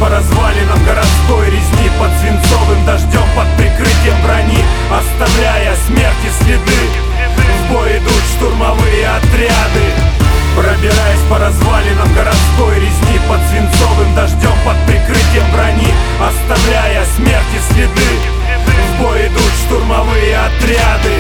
по развалинам городской резни, под свинцовым дождем, под прикрытием брони, оставляя смерти следы. В бой идут штурмовые отряды, пробираясь по развалинам городской резни, под свинцовым дождем, под прикрытием брони, оставляя смерти следы. В бой идут штурмовые отряды.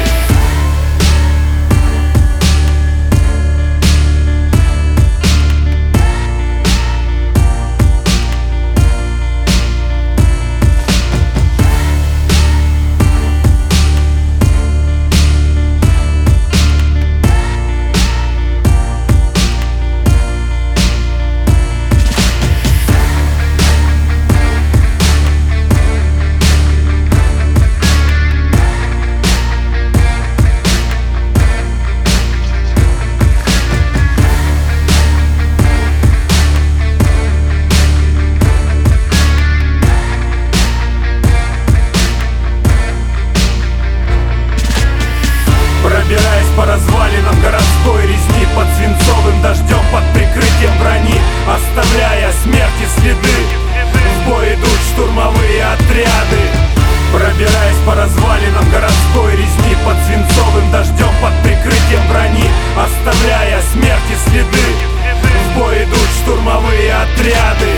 Пробираясь по развалинам городской резни, под свинцовым дождем, под прикрытием брони, оставляя смерти следы. В бой идут штурмовые отряды, пробираясь по развалинам городской резни, под свинцовым дождем, под прикрытием брони, оставляя смерти следы. В бой идут штурмовые отряды.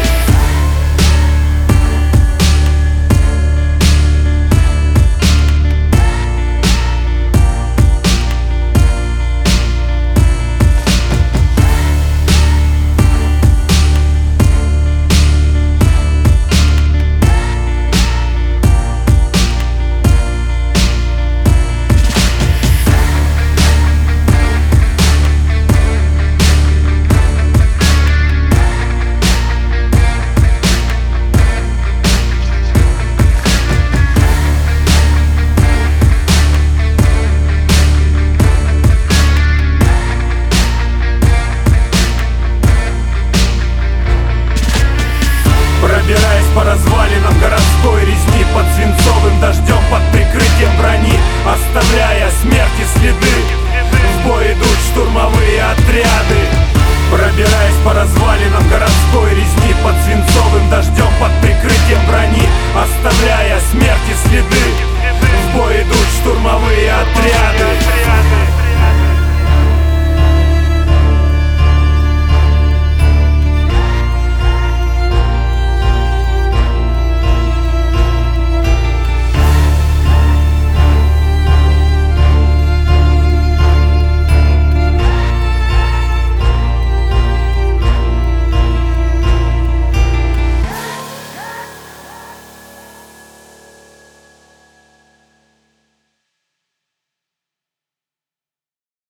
Пробираясь по развалинам городской резни, под свинцовым дождем, под прикрытием брони, оставляя смерти следы. В бой идут штурмовые отряды, пробираясь по развалинам